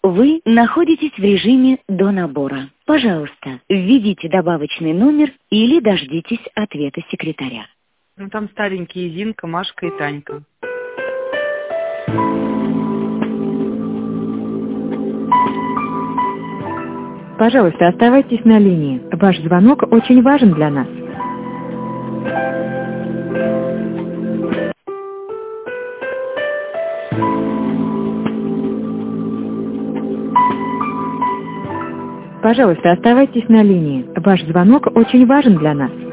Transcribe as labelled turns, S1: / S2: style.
S1: Вы находитесь в режиме до набора. Пожалуйста, введите добавочный номер или дождитесь ответа секретаря.
S2: Ну, там старенькие Зинка, Машка и Танька.
S3: Пожалуйста, оставайтесь на линии. Ваш звонок очень важен для нас. Пожалуйста, оставайтесь на линии. Ваш звонок очень важен для нас.